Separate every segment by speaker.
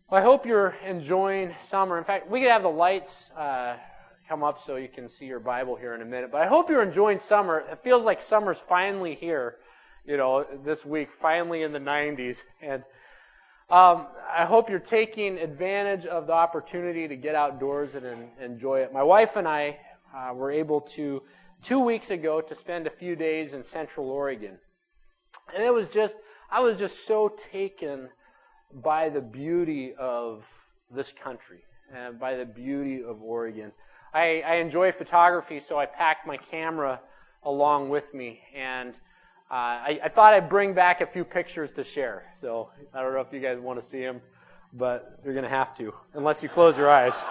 Speaker 1: Well, I hope you're enjoying summer. In fact, we could have the lights come up so you can see your Bible here in a minute. But I hope you're enjoying summer. It feels like summer's finally here, this week, finally in the 90s. And I hope you're taking advantage of the opportunity to get outdoors and enjoy it. My wife and I were able to, 2 weeks ago, to spend a few days in Central Oregon. And I was just so taken by the beauty of this country and by the beauty of Oregon. I enjoy photography, so I packed my camera along with me, and I thought I'd bring back a few pictures to share. So I don't know if you guys want to see them, but you're going to have to, unless you close your eyes.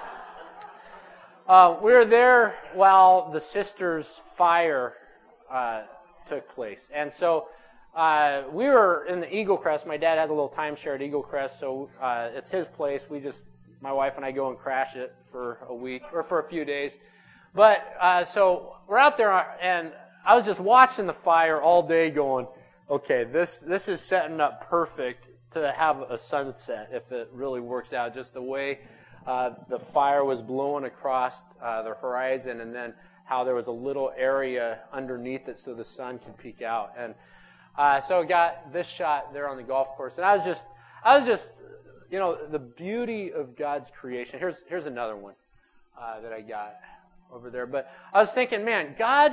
Speaker 1: We were there while the Sisters' fire took place, and so we were in the Eagle Crest. My dad has a little timeshare at Eagle Crest, so it's his place. My wife and I go and crash it for a week or for a few days. But so we're out there, and I was just watching the fire all day, going, "Okay, this is setting up perfect to have a sunset if it really works out." Just the way the fire was blowing across the horizon, and then how there was a little area underneath it so the sun could peek out. And so I got this shot there on the golf course, and I was just, the beauty of God's creation. Here's another one that I got over there. But I was thinking, man, God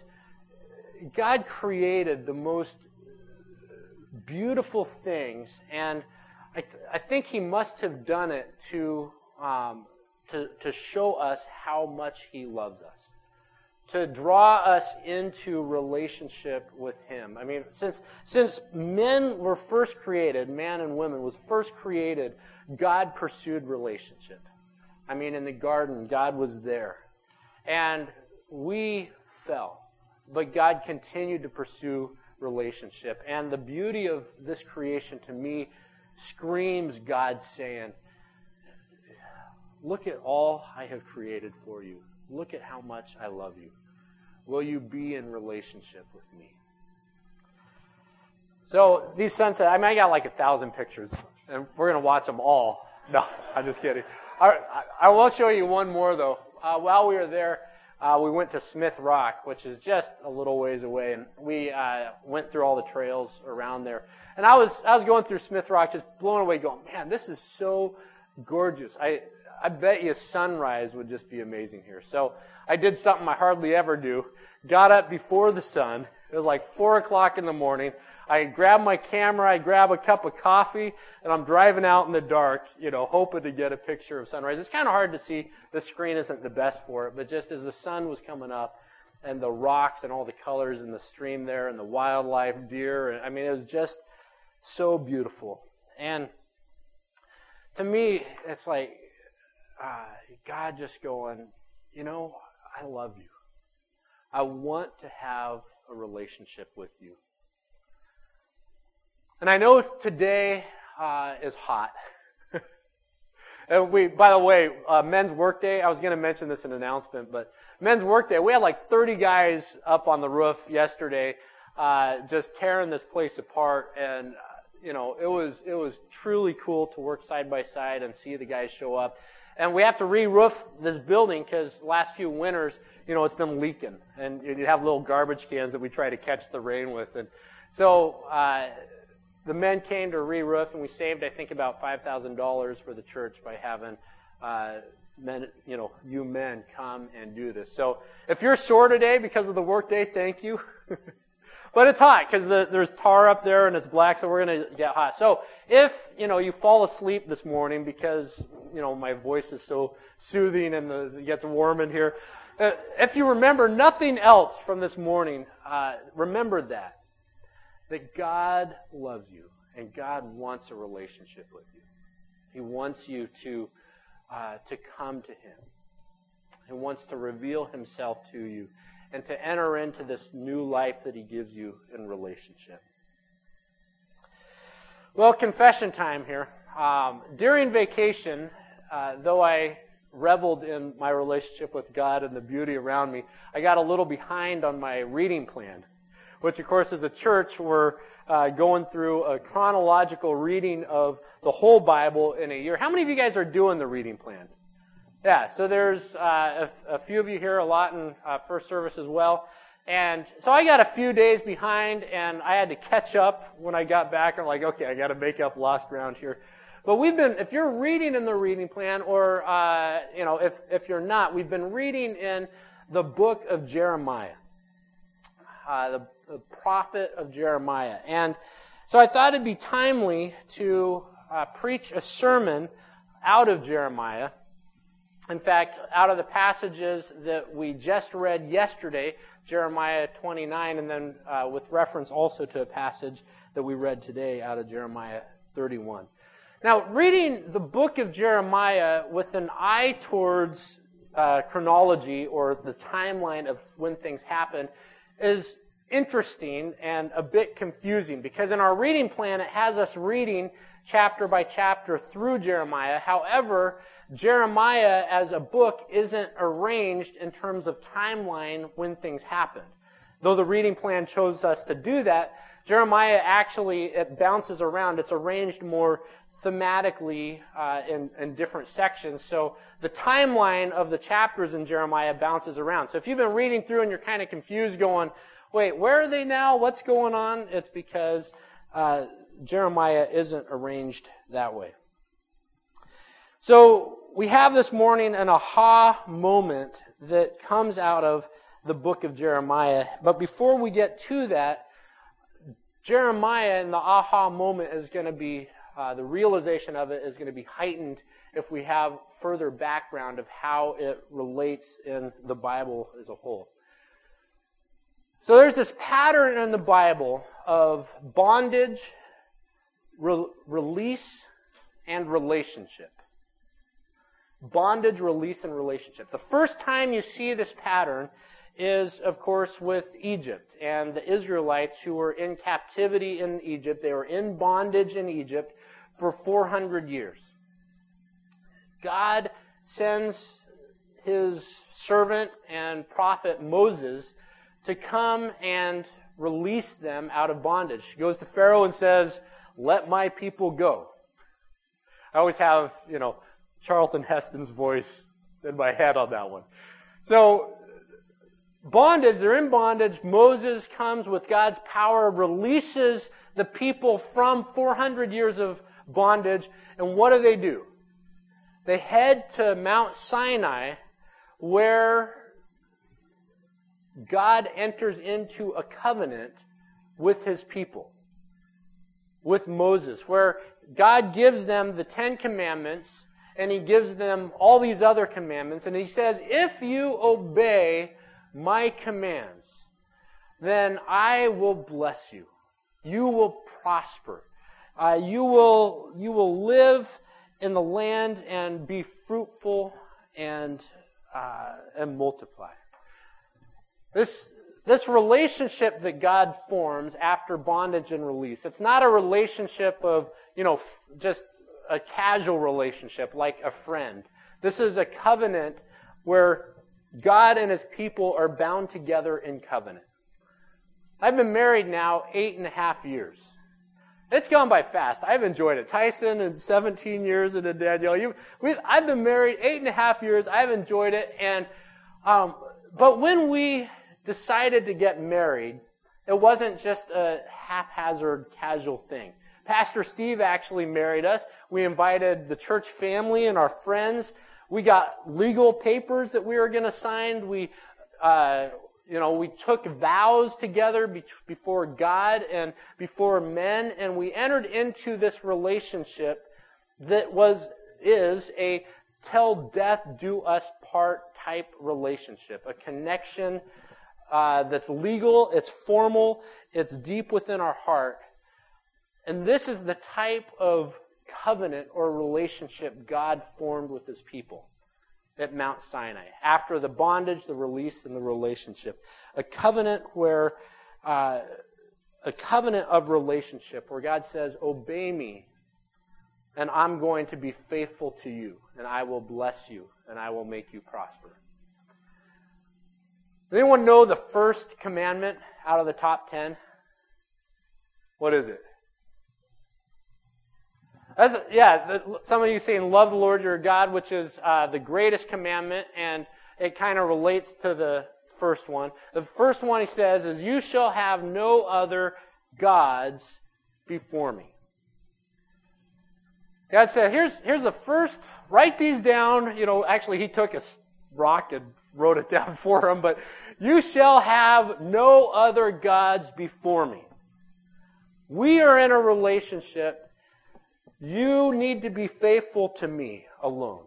Speaker 1: created the most beautiful things, and I think He must have done it to show us how much He loves us, to draw us into relationship with Him. I mean, since men were first created, man and women was first created, God pursued relationship. I mean, in the garden, God was there. And we fell. But God continued to pursue relationship. And the beauty of this creation, to me, screams God saying, "Look at all I have created for you. Look at how much I love you. Will you be in relationship with me?" So these sunsets, I got like 1,000 pictures, and we're going to watch them all. No, I'm just kidding. I will show you one more, though. While we were there, we went to Smith Rock, which is just a little ways away, and we went through all the trails around there. And I was going through Smith Rock, just blown away, going, "Man, this is so gorgeous. I bet you sunrise would just be amazing here." So I did something I hardly ever do. Got up before the sun. It was like 4 o'clock in the morning. I grabbed my camera, I grab a cup of coffee, and I'm driving out in the dark, hoping to get a picture of sunrise. It's kind of hard to see. The screen isn't the best for it, but just as the sun was coming up and the rocks and all the colors in the stream there and the wildlife, deer, it was just so beautiful. And to me, it's like God just going, I love you. I want to have a relationship with you. And I know today is hot. And by the way, Men's Workday, I was going to mention this in an announcement, but Men's Workday, we had like 30 guys up on the roof yesterday just tearing this place apart, and it was truly cool to work side by side and see the guys show up. And we have to re-roof this building because the last few winters, it's been leaking. And you have little garbage cans that we try to catch the rain with. And so the men came to re-roof, and we saved, I think, about $5,000 for the church by having you men come and do this. So if you're sore today because of the workday, thank you. But it's hot because there's tar up there and it's black, so we're going to get hot. So if, you fall asleep this morning because, my voice is so soothing and it gets warm in here, if you remember nothing else from this morning, remember that God loves you and God wants a relationship with you. He wants you to come to Him. He wants to reveal Himself to you and to enter into this new life that He gives you in relationship. Well, confession time here. During vacation, though I reveled in my relationship with God and the beauty around me, I got a little behind on my reading plan. which of course as a church we're going through a chronological reading of the whole Bible in a year. How many of you guys are doing the reading plan? Yeah, so there's a few of you here, a lot in first service as well. And so I got a few days behind, and I had to catch up when I got back. I'm like, okay, I got to make up lost ground here. But if you're reading in the reading plan, or if you're not, we've been reading in the book of Jeremiah, the prophet of Jeremiah. And so I thought it'd be timely to preach a sermon out of Jeremiah. In fact, out of the passages that we just read yesterday, Jeremiah 29, and then with reference also to a passage that we read today out of Jeremiah 31. Now, reading the book of Jeremiah with an eye towards chronology or the timeline of when things happen is interesting and a bit confusing, because in our reading plan it has us reading chapter by chapter through Jeremiah. However, Jeremiah as a book isn't arranged in terms of timeline when things happened. Though the reading plan chose us to do that, Jeremiah actually, it bounces around. It's arranged more thematically in different sections. So the timeline of the chapters in Jeremiah bounces around. So if you've been reading through and you're kind of confused going, wait, where are they now? What's going on? It's because Jeremiah isn't arranged that way. So we have this morning an aha moment that comes out of the book of Jeremiah. But before we get to that, Jeremiah and the aha moment is going to be, the realization of it is going to be heightened if we have further background of how it relates in the Bible as a whole. So there's this pattern in the Bible of bondage, release, and relationship. Bondage, release, and relationship. The first time you see this pattern is, of course, with Egypt and the Israelites who were in captivity in Egypt. They were in bondage in Egypt for 400 years. God sends his servant and prophet Moses to come and release them out of bondage. He goes to Pharaoh and says, "Let my people go." I always have, Charlton Heston's voice in my head on that one. So, bondage, they're in bondage. Moses comes with God's power, releases the people from 400 years of bondage. And what do? They head to Mount Sinai, where God enters into a covenant with his people, with Moses, where God gives them the 10 Commandments, and he gives them all these other commandments, and he says, if you obey my commands, then I will bless you. You will prosper. You will live in the land and be fruitful and multiply. This relationship that God forms after bondage and release, it's not a relationship of, just a casual relationship like a friend. This is a covenant where God and his people are bound together in covenant. I've been married now 8.5 years. It's gone by fast. I've enjoyed it. Tyson and 17 years, and then Danielle. I've been married 8.5 years. I've enjoyed it. And but when we decided to get married, it wasn't just a haphazard, casual thing. Pastor Steve actually married us. We invited the church family and our friends. We got legal papers that we were going to sign. We took vows together before God and before men, and we entered into this relationship that is a till death do us part type relationship, a connection that's legal, it's formal, it's deep within our heart. And this is the type of covenant or relationship God formed with his people at Mount Sinai, after the bondage, the release, and the relationship. A covenant of relationship where God says, obey me, and I'm going to be faithful to you, and I will bless you, and I will make you prosper. Does anyone know the first commandment out of the top 10? What is it? Some of you saying love the Lord your God, which is the greatest commandment, and it kind of relates to the first one. The first one, he says, is you shall have no other gods before me. God said, here's the first, write these down. Actually he took a rock and wrote it down for him, but you shall have no other gods before me. We are in a relationship. You need to be faithful to me alone.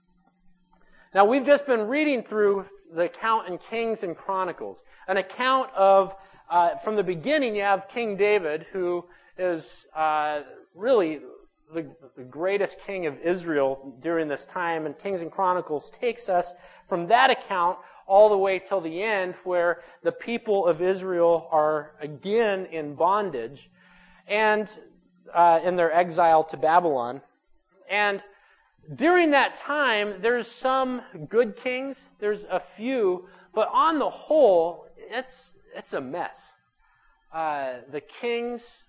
Speaker 1: Now, we've just been reading through the account in Kings and Chronicles, an account of, from the beginning, you have King David, who is really the greatest king of Israel during this time, and Kings and Chronicles takes us from that account all the way till the end, where the people of Israel are again in bondage, and in their exile to Babylon. And during that time, there's some good kings, there's a few, but on the whole, it's a mess. The kings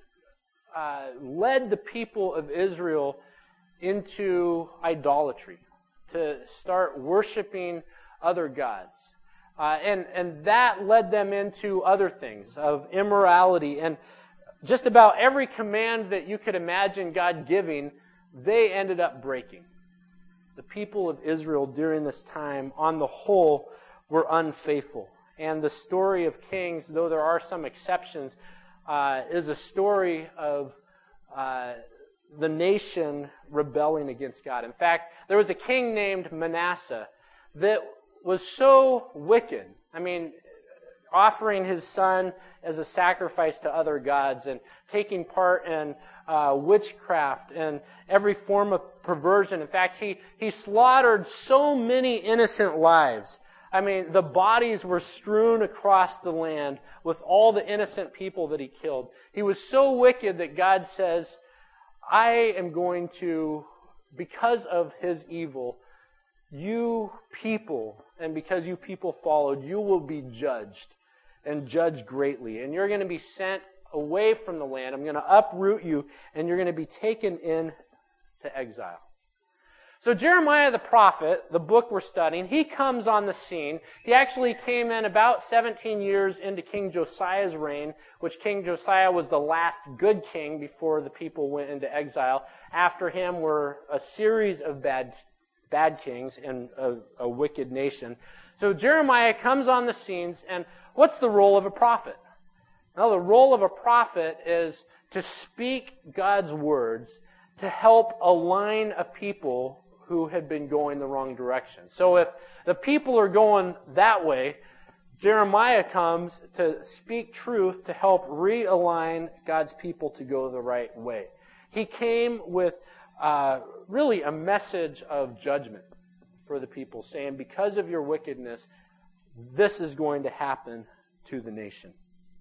Speaker 1: led the people of Israel into idolatry, to start worshiping other gods. And that led them into other things of immorality. And just about every command that you could imagine God giving, they ended up breaking. The people of Israel during this time, on the whole, were unfaithful. And the story of Kings, though there are some exceptions, is a story of the nation rebelling against God. In fact, there was a king named Manasseh that was so wicked. I mean, offering his son as a sacrifice to other gods and taking part in witchcraft and every form of perversion. In fact, he slaughtered so many innocent lives. I mean, the bodies were strewn across the land with all the innocent people that he killed. He was so wicked that God says, I am going to, because of his evil, you people, and because you people followed, you will be judged. And judge greatly. And you're going to be sent away from the land. I'm going to uproot you, and you're going to be taken into exile. So Jeremiah the prophet, the book we're studying, he comes on the scene. He actually came in about 17 years into King Josiah's reign, which King Josiah was the last good king before the people went into exile. After him were a series of bad kings and a wicked nation. So Jeremiah comes on the scenes, and what's the role of a prophet? Well, the role of a prophet is to speak God's words to help align a people who had been going the wrong direction. So if the people are going that way, Jeremiah comes to speak truth to help realign God's people to go the right way. He came with really a message of judgment for the people, saying, because of your wickedness, this is going to happen to the nation.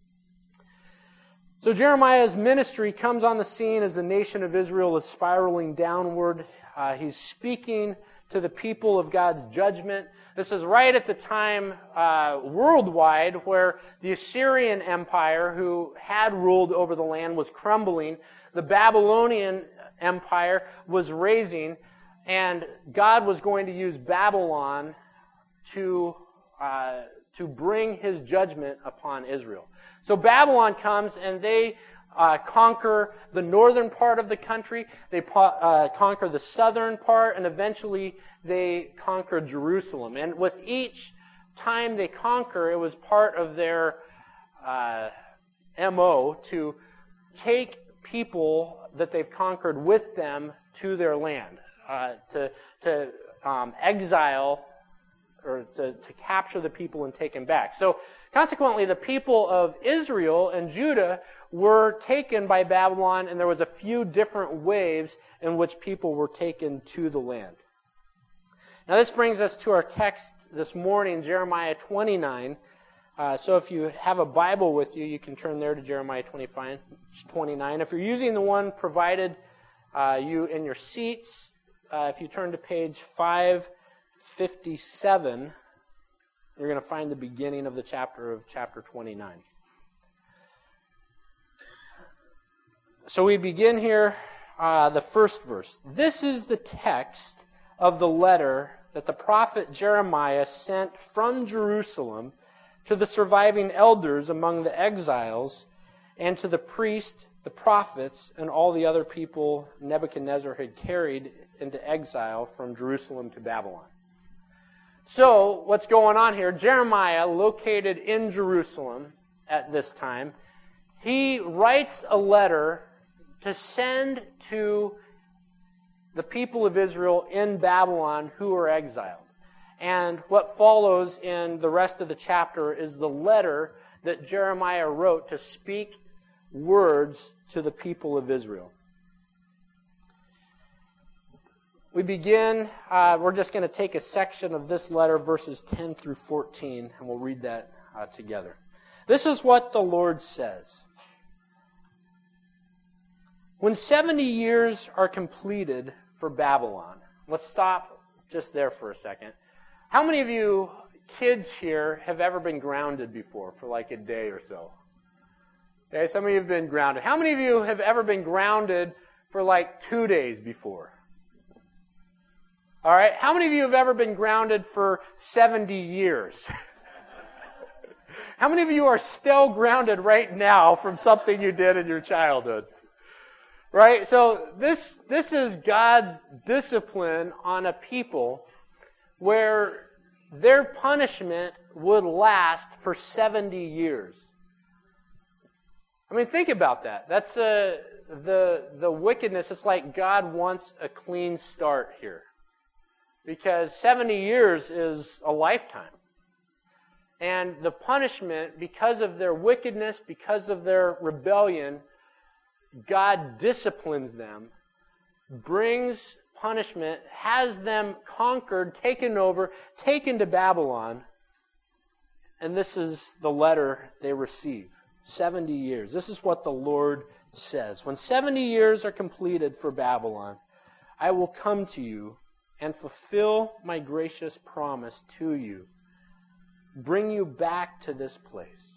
Speaker 1: So Jeremiah's ministry comes on the scene as the nation of Israel is spiraling downward. He's speaking to the people of God's judgment. This is right at the time worldwide where the Assyrian Empire, who had ruled over the land, was crumbling. The Babylonian Empire was raising, and God was going to use Babylon to bring his judgment upon Israel. So Babylon comes and they conquer the northern part of the country. They conquer the southern part, and eventually they conquer Jerusalem. And with each time they conquer, it was part of their MO to take people that they've conquered with them to their land, to exile, or to capture the people and take them back. So consequently, the people of Israel and Judah were taken by Babylon, and there was a few different waves in which people were taken to the land. Now this brings us to our text this morning, Jeremiah 29. So if you have a Bible with you, you can turn there to Jeremiah 29. If you're using the one provided you in your seats, if you turn to page 557, You're going to find the beginning of the chapter 29. So we begin here, the first verse. This is the text of the letter that the prophet Jeremiah sent from Jerusalem to the surviving elders among the exiles and to the priests, the prophets, and all the other people Nebuchadnezzar had carried into exile from Jerusalem to Babylon. So, what's going on here? Jeremiah, located in Jerusalem at this time, he writes a letter to send to the people of Israel in Babylon who are exiled. And what follows in the rest of the chapter is the letter that Jeremiah wrote to speak words to the people of Israel. We begin, we're just going to take a section of this letter, verses 10 through 14, and we'll read that together. This is what the Lord says. When 70 years are completed for Babylon, let's stop just there for a second. How many of you kids here have ever been grounded before for like a day or so? Okay, some of you have been grounded. How many of you have ever been grounded for like 2 days before? All right, how many of you have ever been grounded for 70 years? How many of you are still grounded right now from something you did in your childhood? Right? So this is God's discipline on a people where their punishment would last for 70 years. I mean, think about that. That's the wickedness. It's like God wants a clean start here. Because 70 years is a lifetime. And the punishment, because of their wickedness, because of their rebellion, God disciplines them, brings punishment, has them conquered, taken over, taken to Babylon. And this is the letter they receive. 70 years. This is what the Lord says. When 70 years are completed for Babylon, I will come to you and fulfill my gracious promise to you. Bring you back to this place.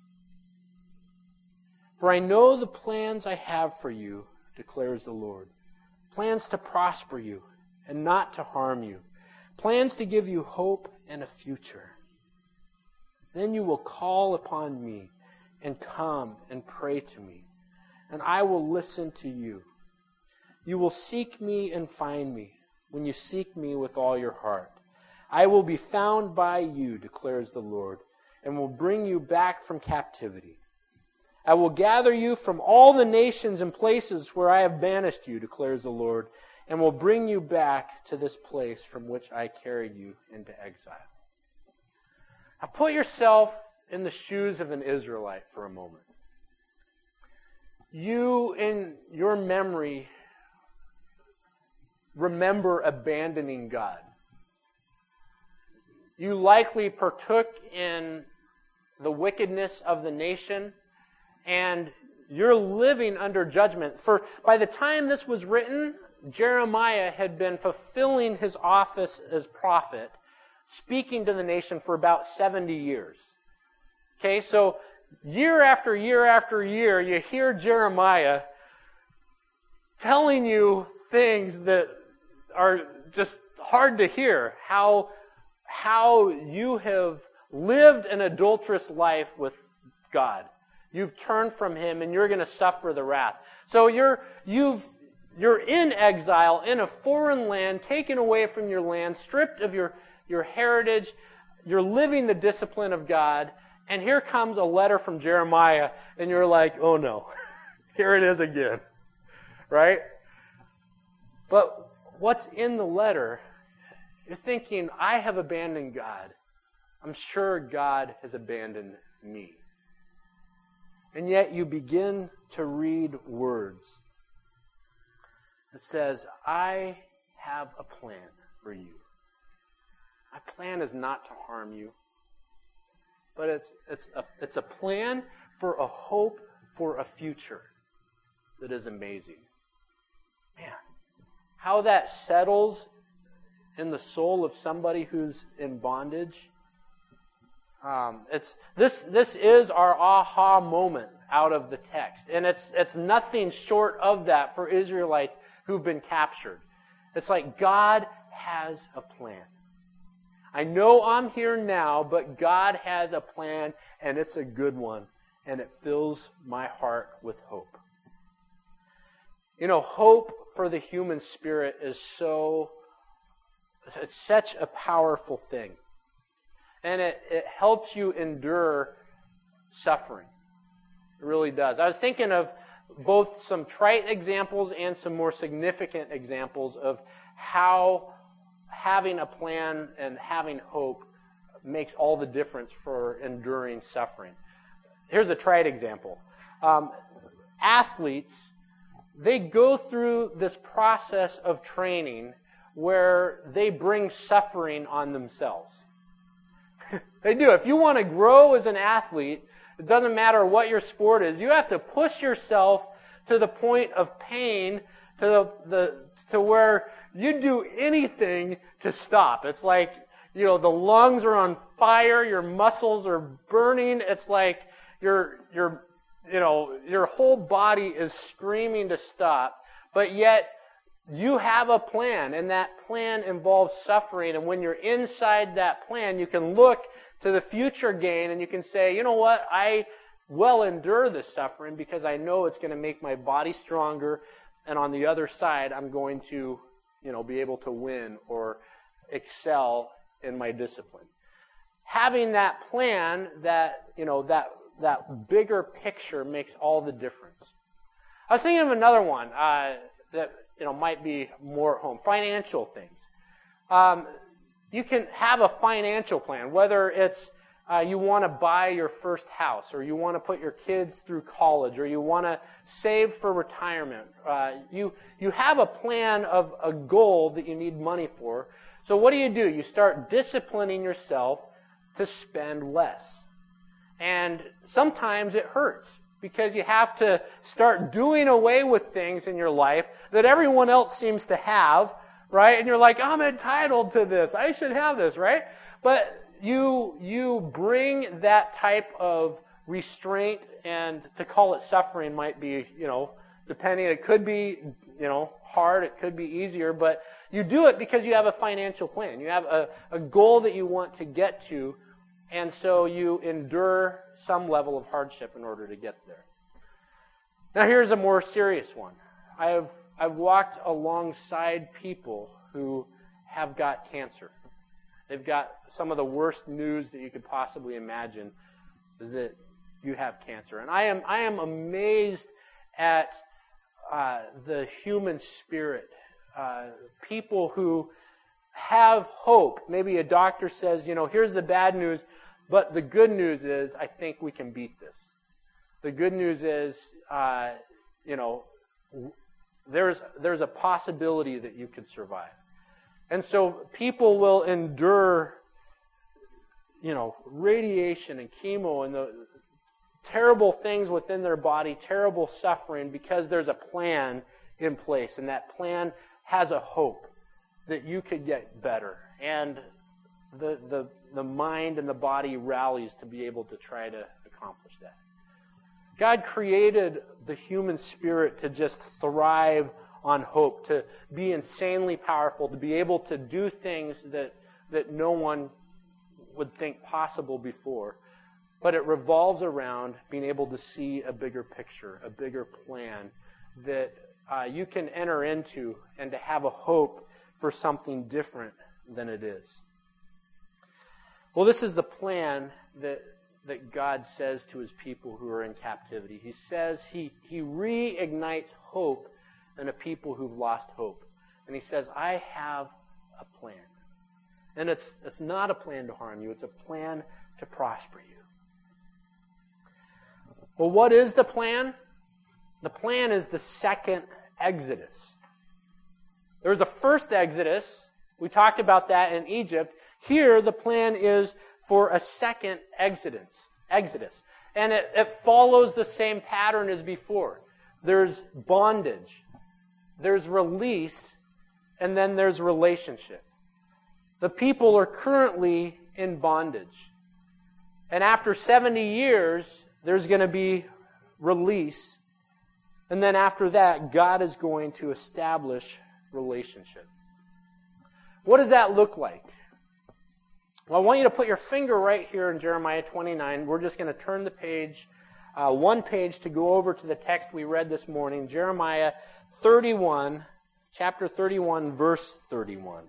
Speaker 1: For I know the plans I have for you, declares the Lord. Plans to prosper you and not to harm you. Plans to give you hope and a future. Then you will call upon me and come and pray to me, and I will listen to you. You will seek me and find me when you seek me with all your heart. I will be found by you, declares the Lord, and will bring you back from captivity. I will gather you from all the nations and places where I have banished you, declares the Lord, and will bring you back to this place from which I carried you into exile. Now put yourself in the shoes of an Israelite for a moment. You, in your memory, remember abandoning God. You likely partook in the wickedness of the nation, and you're living under judgment. For by the time this was written, Jeremiah had been fulfilling his office as prophet, speaking to the nation for about 70 years. Okay, so year after year after year, you hear Jeremiah telling you things that are just hard to hear. How you have lived an adulterous life with God. You've turned from Him, and you're going to suffer the wrath. So you're in exile in a foreign land, taken away from your land, stripped of your heritage. You're living the discipline of God, and here comes a letter from Jeremiah, and you're like, oh no, here it is again, right? But what's in the letter? You're thinking, I have abandoned God. I'm sure God has abandoned me. And yet you begin to read words that says, I have a plan for you. My plan is not to harm you, but it's a plan for a hope for a future that is amazing. Man, how that settles in the soul of somebody who's in bondage This is our aha moment out of the text. And it's nothing short of that for Israelites who've been captured. It's like God has a plan. I know I'm here now, but God has a plan, and it's a good one, and it fills my heart with hope. Hope for the human spirit is it's such a powerful thing. And it helps you endure suffering. It really does. I was thinking of both some trite examples and some more significant examples of how having a plan and having hope makes all the difference for enduring suffering. Here's a trite example. Athletes, they go through this process of training where they bring suffering on themselves. They do. If you want to grow as an athlete, it doesn't matter what your sport is, you have to push yourself to the point of pain, to where you do anything to stop. It's like, the lungs are on fire, your muscles are burning. It's like your whole body is screaming to stop, but yet you have a plan, and that plan involves suffering. And when you're inside that plan, you can look to the future gain, and you can say, you know what, I will endure this suffering because I know it's going to make my body stronger, and on the other side, I'm going to, be able to win or excel in my discipline. Having that plan, that bigger picture makes all the difference. I was thinking of another one that might be more at home. Financial things. You can have a financial plan, whether it's you want to buy your first house, or you want to put your kids through college, or you want to save for retirement. You have a plan of a goal that you need money for. So what do? You start disciplining yourself to spend less. And sometimes it hurts, because you have to start doing away with things in your life that everyone else seems to have, right? And you're like, I'm entitled to this. I should have this, right? But you bring that type of restraint, and to call it suffering might be, depending. It could be, hard. It could be easier. But you do it because you have a financial plan. You have a goal that you want to get to. And so you endure some level of hardship in order to get there. Now here's a more serious one. I've walked alongside people who have got cancer. They've got some of the worst news that you could possibly imagine, is that you have cancer. And I am amazed at the human spirit. People who have hope. Maybe a doctor says, here's the bad news, but the good news is I think we can beat this. The good news is, there's a possibility that you could survive. And so people will endure, radiation and chemo and the terrible things within their body, terrible suffering, because there's a plan in place, and that plan has a hope that you could get better. And the mind and the body rallies to be able to try to accomplish that. God created the human spirit to just thrive on hope, to be insanely powerful, to be able to do things that no one would think possible before. But it revolves around being able to see a bigger picture, a bigger plan that you can enter into, and to have a hope for something different than it is. Well, this is the plan that God says to his people who are in captivity. He says he reignites hope in a people who've lost hope. And he says, I have a plan. And it's not a plan to harm you. It's a plan to prosper you. Well, what is the plan? The plan is the second Exodus. There was a first Exodus. We talked about that in Egypt. Here, the plan is for a second Exodus. And it follows the same pattern as before. There's bondage, there's release, and then there's relationship. The people are currently in bondage. And after 70 years, there's going to be release. And then after that, God is going to establish relationship. What does that look like? Well, I want you to put your finger right here in Jeremiah 29. We're just going to turn the page, one page, to go over to the text we read this morning, Jeremiah 31, chapter 31, verse 31.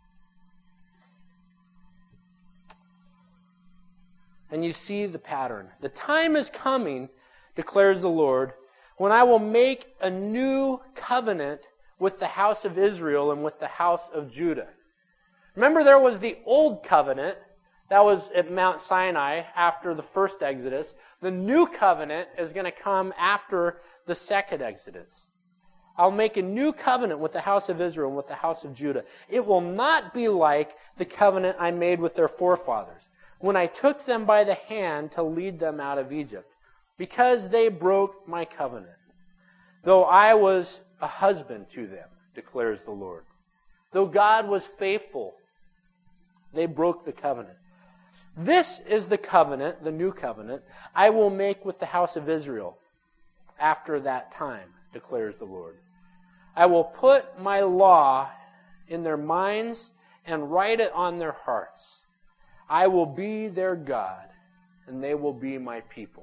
Speaker 1: And you see the pattern. The time is coming, declares the Lord, when I will make a new covenant with the house of Israel and with the house of Judah. Remember, there was the old covenant that was at Mount Sinai after the first Exodus. The new covenant is going to come after the second Exodus. I'll make a new covenant with the house of Israel and with the house of Judah. It will not be like the covenant I made with their forefathers when I took them by the hand to lead them out of Egypt, because they broke my covenant, though I was a husband to them, declares the Lord. Though God was faithful, they broke the covenant. This is the covenant, the new covenant, I will make with the house of Israel after that time, declares the Lord. I will put my law in their minds and write it on their hearts. I will be their God, and they will be my people.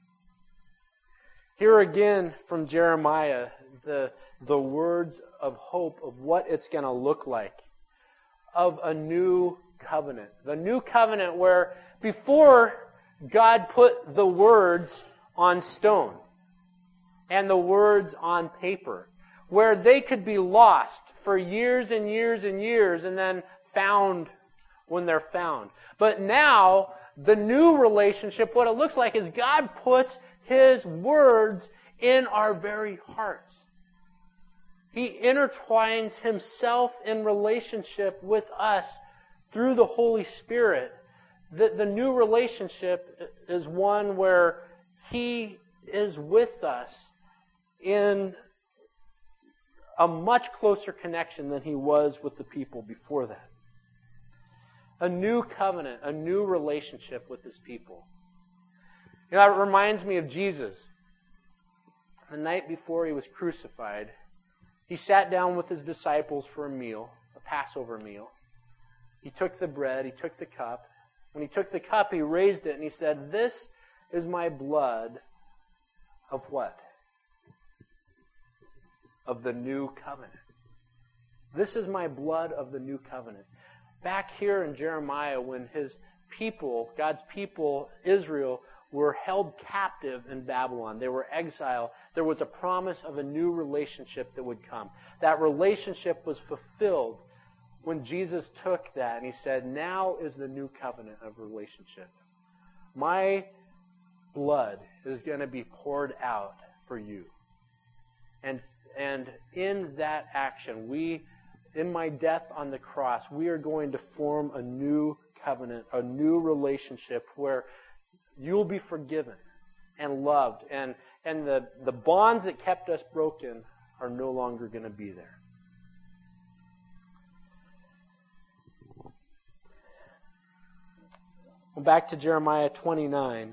Speaker 1: Here again from Jeremiah, the words of hope of what it's going to look like, of a new covenant. The new covenant where before God put the words on stone and the words on paper, where they could be lost for years and years and years and then found when they're found. But now, the new relationship, what it looks like is God puts His words in our very hearts. He intertwines Himself in relationship with us through the Holy Spirit. The new relationship is one where He is with us in a much closer connection than He was with the people before that. A new covenant, a new relationship with His people. You know, it reminds me of Jesus. The night before He was crucified, He sat down with His disciples for a meal, a Passover meal. He took the bread, He took the cup. When He took the cup, He raised it and He said, "This is my blood of what? Of the new covenant. This is my blood of the new covenant." Back here in Jeremiah, when His people, God's people, Israel, were held captive in Babylon, they were exiled, there was a promise of a new relationship that would come. That relationship was fulfilled when Jesus took that and He said, "Now is the new covenant of relationship. My blood is going to be poured out for you." And in that action, in my death on the cross, we are going to form a new covenant, a new relationship where you'll be forgiven and loved. And the bonds that kept us broken are no longer going to be there. Well, back to Jeremiah 29.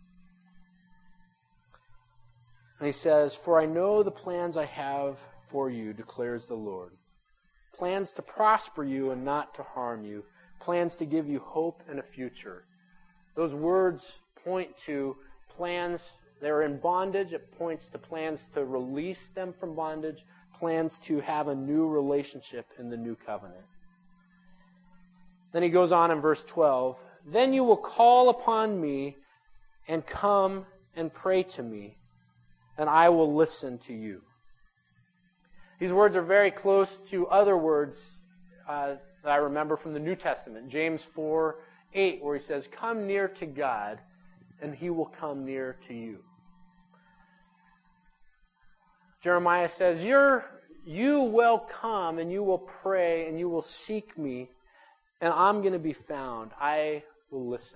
Speaker 1: And he says, "For I know the plans I have for you, declares the Lord. Plans to prosper you and not to harm you. Plans to give you hope and a future." Those words point to plans. They're in bondage. It points to plans to release them from bondage. Plans to have a new relationship in the new covenant. Then he goes on in verse 12. "Then you will call upon me and come and pray to me, and I will listen to you." These words are very close to other words that I remember from the New Testament. James 4:8, where he says, "Come near to God, and He will come near to you." Jeremiah says, you will come and you will pray and you will seek me, and I'm going to be found. I will listen.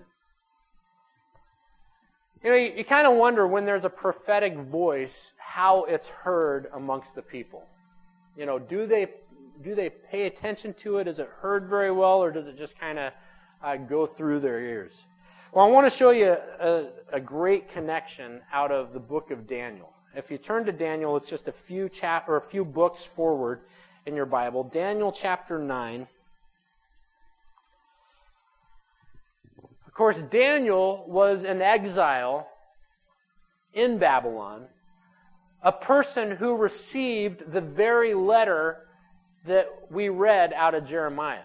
Speaker 1: You know, you kind of wonder when there's a prophetic voice, how it's heard amongst the people. You know, do they pay attention to it? Is it heard very well, or does it just kind of go through their ears? Well, I want to show you a great connection out of the book of Daniel. If you turn to Daniel, it's just a few books forward in your Bible. Daniel chapter 9. Of course, Daniel was an exile in Babylon, a person who received the very letter that we read out of Jeremiah.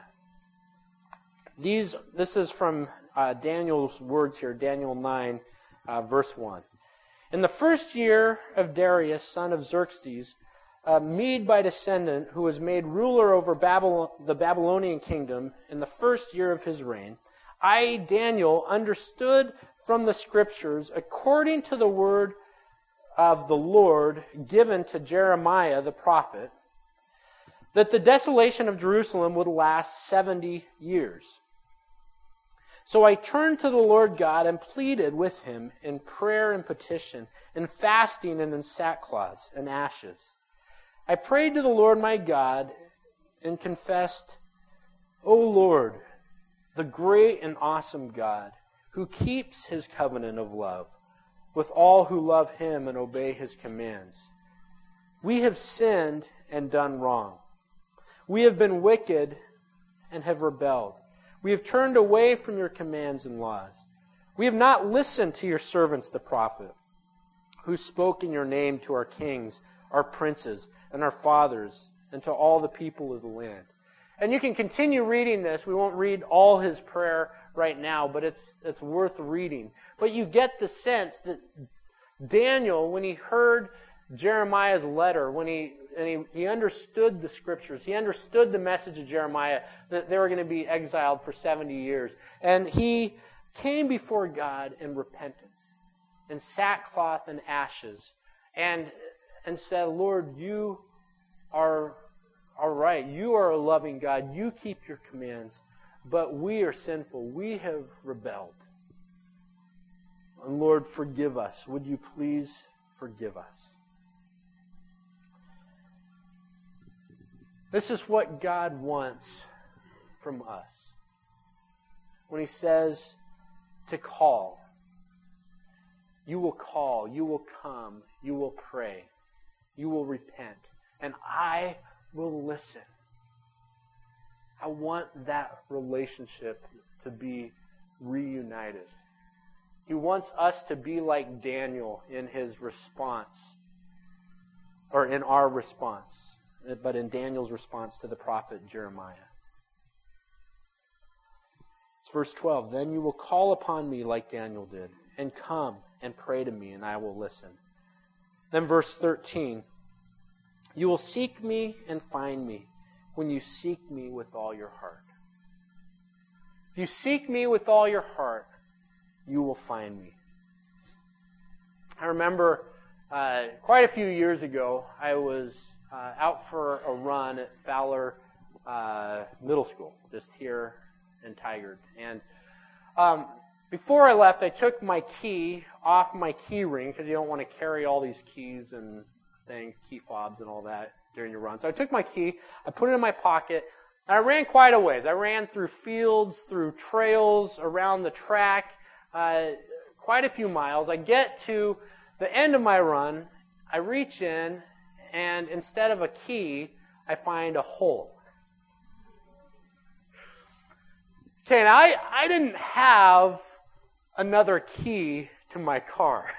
Speaker 1: This is from Daniel's words here, Daniel 9, verse 1. In the first year of Darius, son of Xerxes, a Mede by descendant, who was made ruler over the Babylonian kingdom in the first year of his reign, I, Daniel, understood from the Scriptures, according to the word of the Lord given to Jeremiah the prophet, that the desolation of Jerusalem would last 70 years. So I turned to the Lord God and pleaded with him in prayer and petition, in fasting and in sackcloth and ashes. I prayed to the Lord my God and confessed, O Lord, the great and awesome God, who keeps his covenant of love with all who love him and obey his commands. We have sinned and done wrong. We have been wicked and have rebelled. We have turned away from your commands and laws. We have not listened to your servants, the prophet, who spoke in your name to our kings, our princes, and our fathers, and to all the people of the land. And you can continue reading this. We won't read all his prayer right now, but it's worth reading. But you get the sense that Daniel, when he heard Jeremiah's letter, when he understood the Scriptures, he understood the message of Jeremiah, that they were going to be exiled for 70 years. And he came before God in repentance, in sackcloth and ashes, and said, Lord, you are all right. You are a loving God. You keep your commands. But we are sinful. We have rebelled. And Lord, forgive us. Would you please forgive us? This is what God wants from us. When he says to call, you will call, you will come, you will pray, you will repent, and I will listen. I want that relationship to be reunited. He wants us to be like Daniel in his response, or in our response, but in Daniel's response to the prophet Jeremiah. It's verse 12. Then you will call upon me like Daniel did, and come and pray to me, and I will listen. Then verse 13. You will seek me and find me when you seek me with all your heart. If you seek me with all your heart, you will find me. I remember quite a few years ago, I was out for a run at Fowler Middle School, just here in Tigard. And before I left, I took my key off my key ring, because you don't want to carry all these keys and key fobs and all that during your run. So I took my key, I put it in my pocket, and I ran quite a ways. I ran through fields, through trails, around the track, quite a few miles. I get to the end of my run, I reach in, and instead of a key, I find a hole. Okay, now I didn't have another key to my car.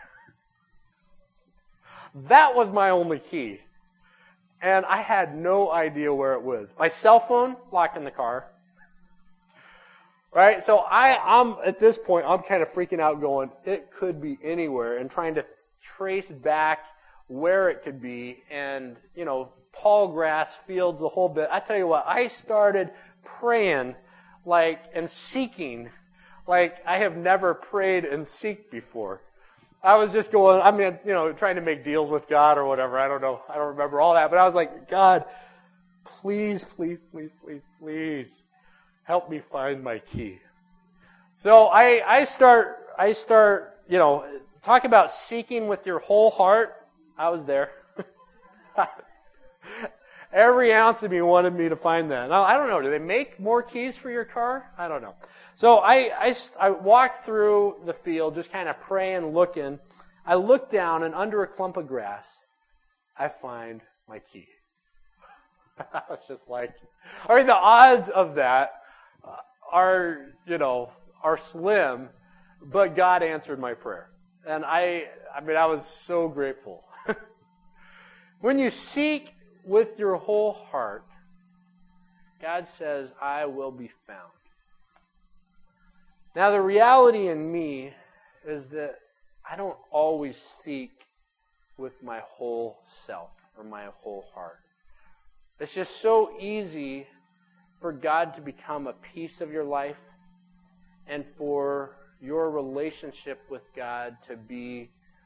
Speaker 1: That was my only key. And I had no idea where it was. My cell phone locked in the car. Right? So I'm at this point, I'm kind of freaking out going, it could be anywhere, and trying to trace back where it could be, and, tall grass, fields, the whole bit. I tell you what, I started praying and seeking like I have never prayed and seeked before. I was just going, trying to make deals with God or whatever. I don't know. I don't remember all that. But I was like, God, please, please, please, please, please help me find my key. So I start, talk about seeking with your whole heart. I was there. Every ounce of me wanted me to find that. Now, I don't know. Do they make more keys for your car? I don't know. So I walked through the field, just kind of praying, looking. I look down, and under a clump of grass, I find my key. I was just like, I mean, the odds of that are slim, but God answered my prayer. And I was so grateful. When you seek with your whole heart, God says, I will be found. Now, the reality in me is that I don't always seek with my whole self or my whole heart. It's just so easy for God to become a piece of your life and for your relationship with God to be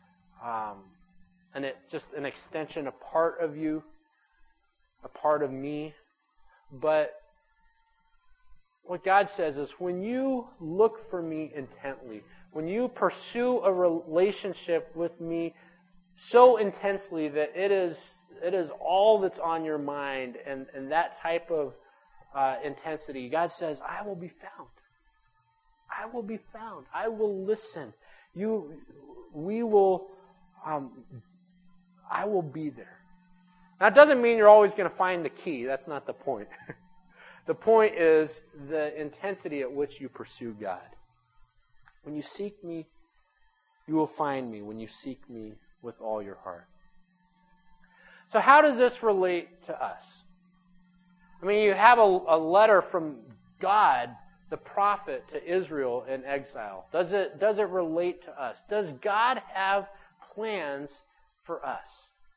Speaker 1: just an extension, a part of you, a part of me. But what God says is when you look for me intently, when you pursue a relationship with me so intensely that it is all that's on your mind and that type of intensity, God says, I will be found. I will be found. I will listen. I will be there. Now, it doesn't mean you're always going to find the key. That's not the point. The point is the intensity at which you pursue God. When you seek me, you will find me when you seek me with all your heart. So how does this relate to us? I mean, you have a letter from God, the prophet, to Israel in exile. Does it relate to us? Does God have plans for us?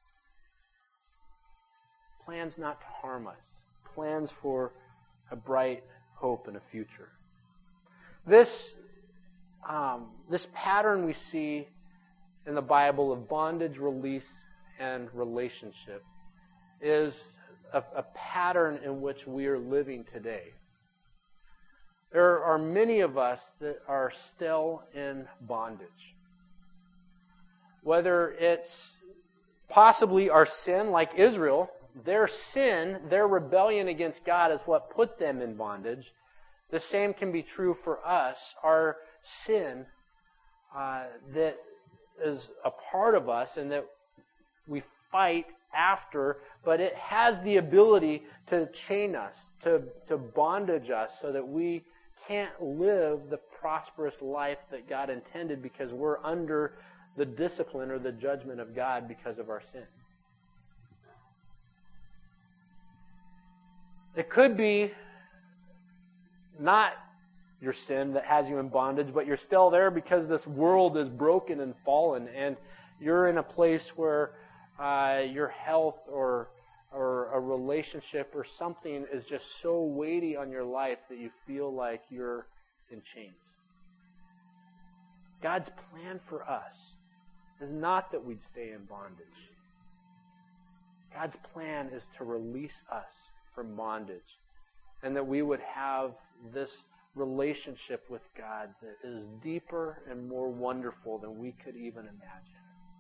Speaker 1: Plans not to harm us. Plans for a bright hope and a future. This pattern we see in the Bible of bondage, release, and relationship is a pattern in which we are living today. There are many of us that are still in bondage. Whether it's possibly our sin, like Israel, their sin, their rebellion against God is what put them in bondage. The same can be true for us. Our sin that is a part of us and that we fight after, but it has the ability to chain us, to bondage us so that we can't live the prosperous life that God intended because we're under the discipline or the judgment of God because of our sin. It could be not your sin that has you in bondage, but you're still there because this world is broken and fallen, and you're in a place where your health or a relationship or something is just so weighty on your life that you feel like you're in chains. God's plan for us is not that we'd stay in bondage. God's plan is to release us from bondage and that we would have this relationship with God that is deeper and more wonderful than we could even imagine.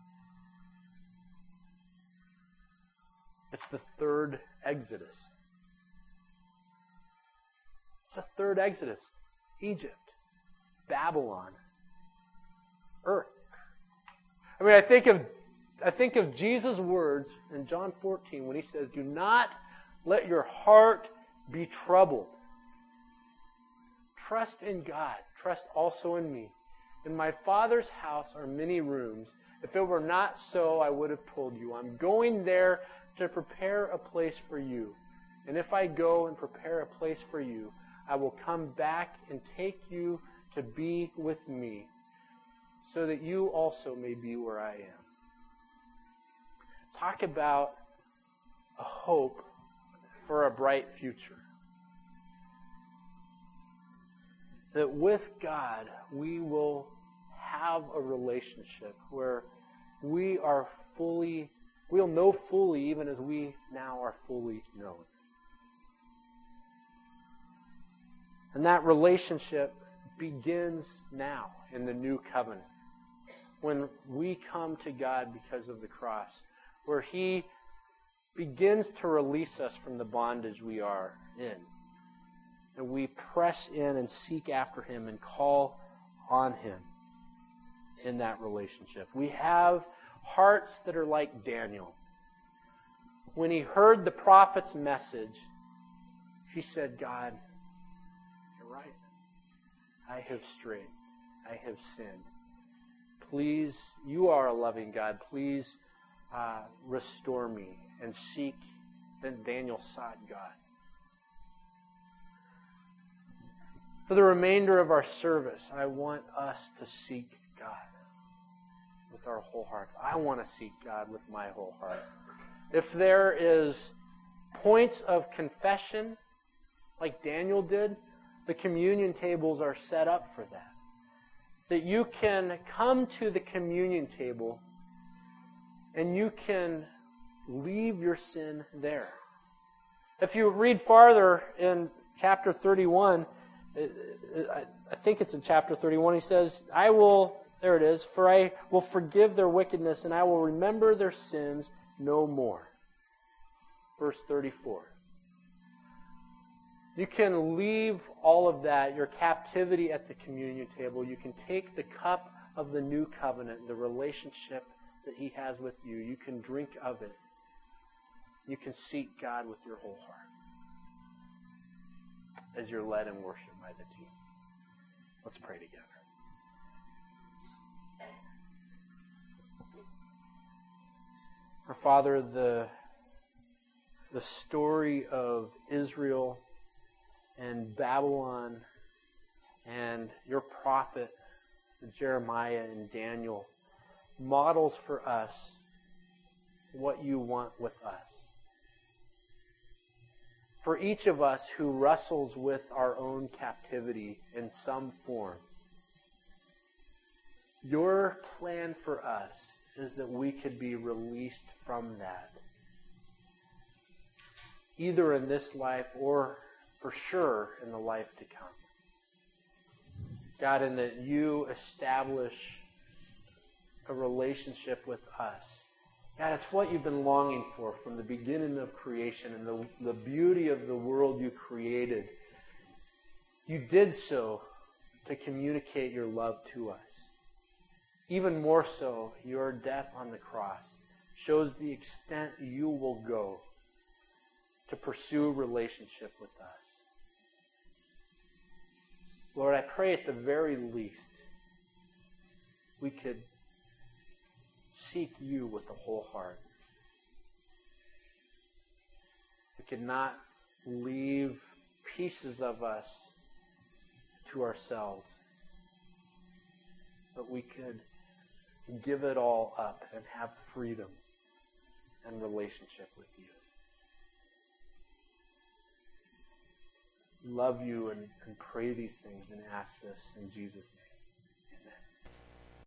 Speaker 1: It's the third Exodus. It's the third Exodus. Egypt, Babylon, earth. I mean, I think of Jesus' words in John 14 when he says, "Do not let your heart be troubled. Trust in God. Trust also in me. In my Father's house are many rooms. If it were not so, I would have told you. I'm going there to prepare a place for you. And if I go and prepare a place for you, I will come back and take you to be with me, so that you also may be where I am." Talk about a hope for a bright future. That with God, we will have a relationship where we'll know fully even as we now are fully known. And that relationship begins now in the new covenant. When we come to God because of the cross, where He begins to release us from the bondage we are in. And we press in and seek after Him and call on Him in that relationship. We have hearts that are like Daniel. When he heard the prophet's message, he said, God, you're right. I have strayed. I have sinned. Please, you are a loving God. Please restore me and seek. Then Daniel sought God. For the remainder of our service, I want us to seek God with our whole hearts. I want to seek God with my whole heart. If there is points of confession, like Daniel did, the communion tables are set up for that. That you can come to the communion table and you can leave your sin there. If you read farther in chapter 31, I think it's in chapter 31, he says, there it is, for I will forgive their wickedness and I will remember their sins no more. Verse 34. You can leave all of that, your captivity at the communion table. You can take the cup of the new covenant, the relationship that He has with you. You can drink of it. You can seek God with your whole heart as you're led in worship by the team. Let's pray together. Our Father, the story of Israel and Babylon and your prophet Jeremiah and Daniel models for us what you want with us. For each of us who wrestles with our own captivity in some form, your plan for us is that we could be released from that, either in this life or for sure in the life to come. God, and that you establish a relationship with us. God, it's what you've been longing for from the beginning of creation and the beauty of the world you created. You did so to communicate your love to us. Even more so, your death on the cross shows the extent you will go to pursue a relationship with us. Lord, I pray at the very least we could seek you with the whole heart. We could not leave pieces of us to ourselves, but we could give it all up and have freedom and relationship with you. Love you and pray these things and ask this in Jesus' name.